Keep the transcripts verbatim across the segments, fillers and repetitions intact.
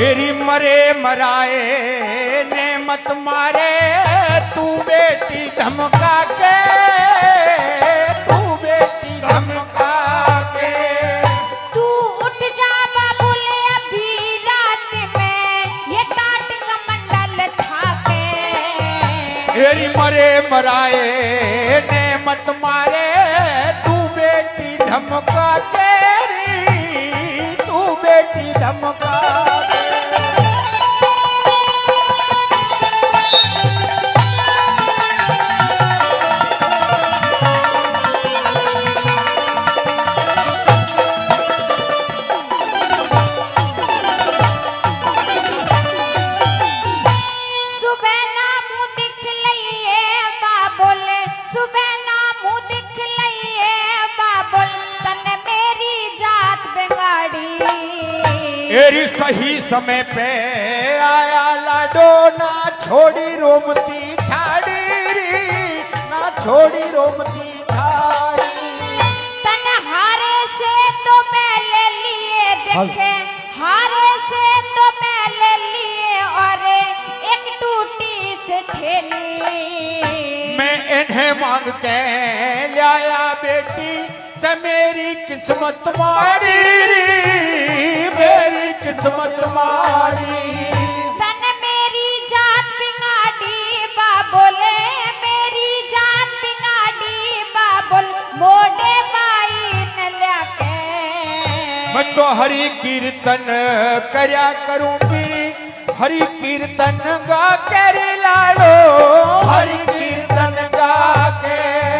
हेरी मरे मराए ने मत मारे, तू बेटी धमका के, तू बेटी धमका के। तू उठ जा बाबुल अभी रात में, ये काट कमंडल ठाके। हेरी मरे मराए ने मत मारे, तू बेटी धमका के, तू बेटी धमका के। सुबह ना मुंह दिख लइए बाबुल, सुबह ना मुंह दिख लइए बाबुल, तने मेरी जात बिगाड़ी। एरी सही समय पे आया लाडो, ना छोड़ी रोमती ठाड़ी, ना छोड़ी रोमती ठाड़ी। तन हारे से तो पहले लिए देखे, हारे से तो पहले लिए, और एक टूटी से ठेली। मैं इन्हें मांग के लाया बेटी से, मेरी किस्मत मारी, मेरी किस्मत मारी। तन मेरी जात बिगाड़ी बाबुले, मेरी जात बिगाड़ी बाबुल, मोड़े बाई न लाके। मैं तो हरि कीर्तन करया करूंगी, हरि कीर्तन गा के रे लाडो, हरि कीर्तन गा के।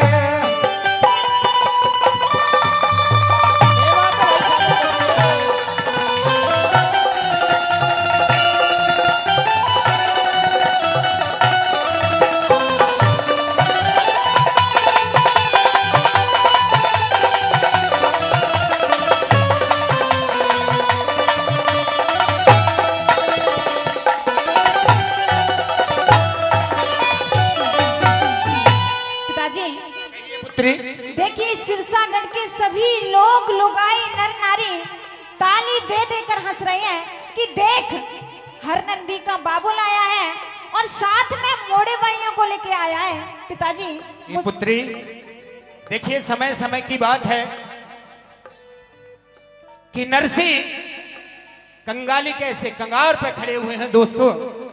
पिताजी पुत्री देखिए, सिरसागढ़ के सभी लोग लुगाई नर नारी ताली दे देकर हंस रहे हैं कि देख हरनंदी का बाबुल आया है और साथ में मोड़े भाइयों को लेके आया है। पिताजी ये पुत्री देखिए, समय समय की बात है कि नरसिंह कंगाली कैसे कंगार पे खड़े हुए हैं दोस्तों,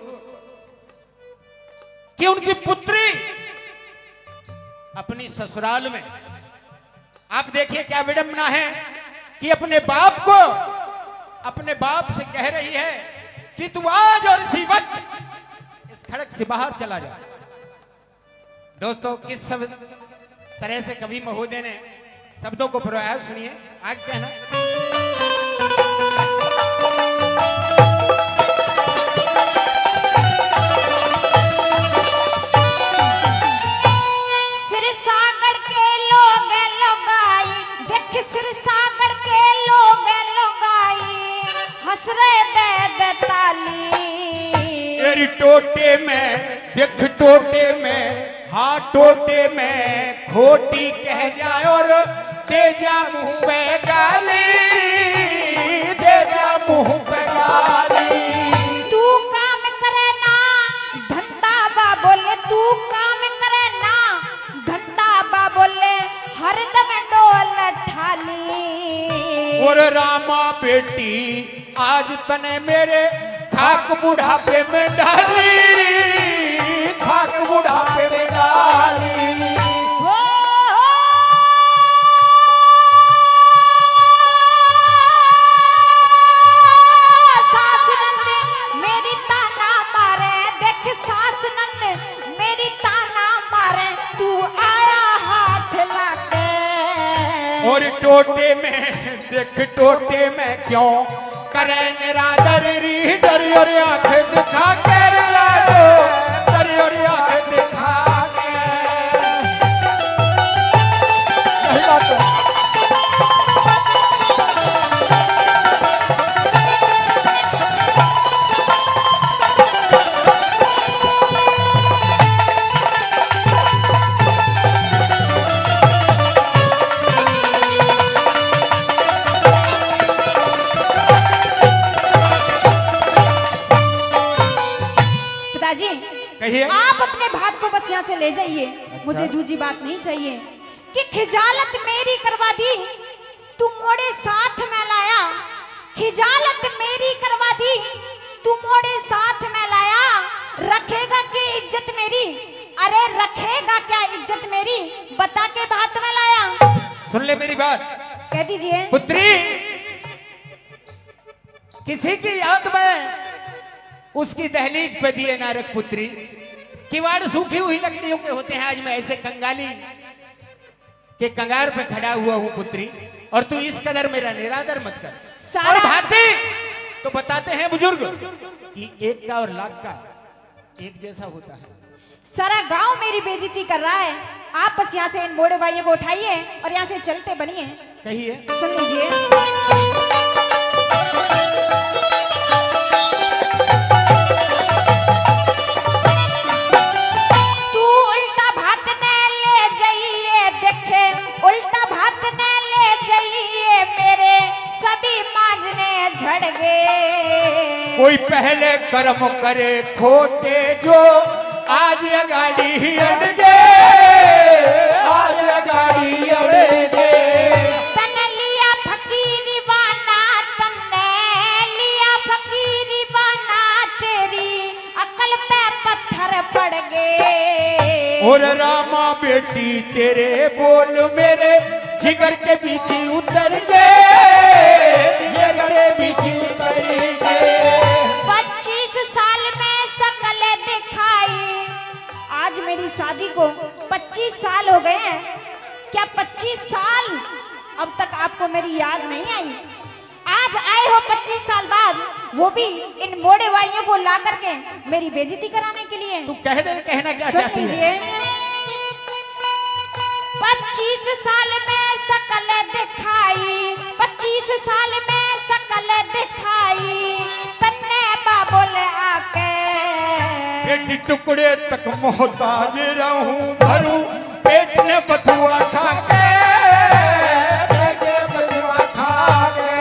कि उनकी पुत्री अपनी ससुराल में, आप देखिए क्या विडंबना है कि अपने बाप को, अपने बाप से कह रही है कि तू आज और इसी वक्त इस खड़क से बाहर चला जा। दोस्तों किस सब तरह से कवि महोदय ने शब्दों को परोया, सुनिए आगे कहना। सिरसागढ़ के लोग लुगाई, देख सिरसागढ़ के लोग लुगाई हंस रहे दे दे ताली। तेरी टोटे में देख, टोटे में, हाँ टोटे में खोटी कह जाए और दे जा मुंह पे गाली, दे जा मुंह पे गाली। तू काम करे ना धंधा बाबोले, तू काम करे ना धंधा बाबोले, हरदम डोल ठाली। और रामा बेटी आज तने मेरे खाक बुढ़ापे में डाली, खाक बुढ़ापे में डाली। हो, हो। सास नंद मेरी ताना मारे, देख सास नंद मेरी ताना मारे, तू आया हाथ लाके। और टोटे में देख, टोटे में क्यों करे निरादर री, डरी और आंखें दिखा के लाडो, डरी और आंखें दिखा के। यही बात है। कहिए। आप अपने भात को बस यहाँ से ले जाइए। अच्छा। मुझे दूसरी बात नहीं चाहिए कि खिजालत मेरी करवा दी तू मोड़े साथ में लाया, खिजालत मेरी करवा दी तू मोड़े साथ में लाया, रखेगा की इज्जत मेरी, अरे रखेगा क्या इज्जत मेरी, बता के भात में लाया। सुन ले मेरी बात, कह दीजिए। पुत्री, किसी की याद में उसकी दहलीज पे दिए ना रख पुत्री। किवाड़ सूखी हुई लकड़ियों के होते हैं, आज मैं ऐसे कंगाली के कंगार पे खड़ा हुआ हूं पुत्री, और तू इस कदर मेरा निरादर मत कर। सारा- और भाती तो बताते हैं बुजुर्ग कि एक का और लाख का एक जैसा होता है। सारा गांव मेरी बेइज्जती कर रहा है, आप बस यहाँ से इन मोड़े भाइयों को उठाइए और यहाँ से चलते बनिए। कहिए। सुन लीजिए। तू उल्टा भात ने ले जाइए, देखे उल्टा भात ने ले जाइए, मेरे सभी मांझने झड़ गए। कोई पहले कर्म करे खोटे जो आज अगाड़ी ही अड़ गए, आज अगाड़ी अड़ गए। तने लिया फकीरी बाना, तने लिया फकीरी बाना, तेरी अकल पे पत्थर पड़ गए। और रामा बेटी तेरे बोल मेरे जिगर के बीच उतर गए, जिगर के बीच उतर गए। पच्चीस साल में शकल दिखाई, आज मेरी शादी को पच्चीस साल हो गए हैं, क्या पच्चीस साल अब तक आपको मेरी याद नहीं आई? आज आए हो पच्चीस साल बाद, वो भी इन मोड़े भाइयों को ला करके मेरी बेइज्जती कराने के लिए। तू कह दे, कहना क्या सुन चाहती है? लीजिए। पच्चीस साल में शकल दिखाई, पच्चीस साल में शकल दिखाई, तन्ने बाबुल आके बेटी टुकड़े तक मोहताज रहूं भरूं, पेट ने बथुआ खा के, पेट ने बथुआ खा के।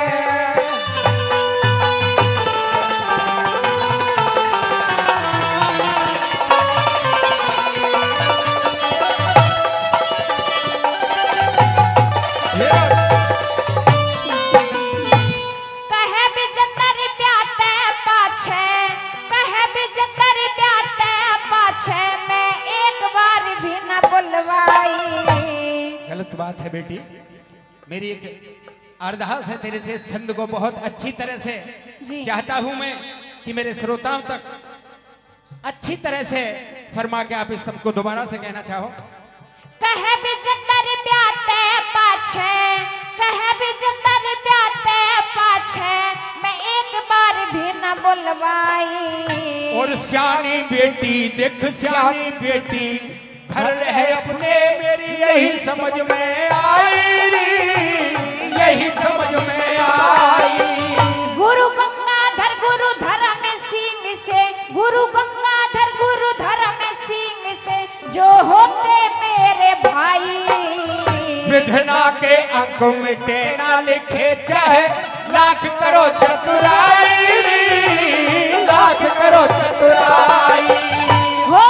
कहे बिजंदर प्याते पाछे, कहे बिजंदर प्याते पाछे, मैं एक बार भी न बुलवाई। गलत बात है बेटी, मेरी एक अरदास है तेरे से, इस छंद को बहुत अच्छी तरह से जी। चाहता हूं मैं कि मेरे श्रोताओं तक अच्छी तरह से फरमा के आप इस सबको दोबारा से कहना चाहो। कहे बिजंदर प्याते पाछे, कहे बिजंदर प्याते पाछे, मैं एक बार भी न बुलवाई। और सियानी बेटी देख सियानी बेटी घर रहे अपने, मेरी यही समझ में आई, यही समझ में आई। गुरु गंगाधर गुरु धर्म सिंह से, गुरु गंगाधर गुरु धर्म सिंह से, जो होते मेरे भाई। विधना के अंक मिटे ना लिखे, चाहे लाख करो चतुराई, लाख करो चतुराई। हो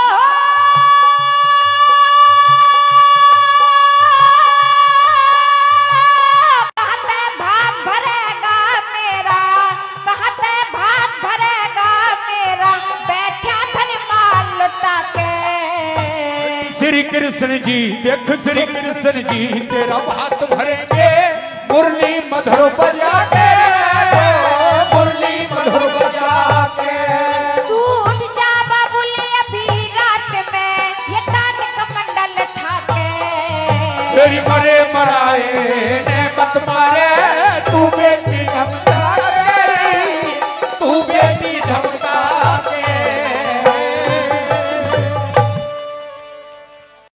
कहते भात भरेगा मेरा, कहते भात भरेगा मेरा, बैठा धन माल लुटा के। श्री कृष्ण जी देख श्री कृष्ण जी तेरा भात भरेंगे, मुरली मधुर बजा के, मुरली मधुर बजा के। तू उठ जा बाबुल अभी रात में, ये तान कमंडल था के। तेरी मरे मराए ने मत मारे, तू बेटी धमका रे, तू बेटी धमका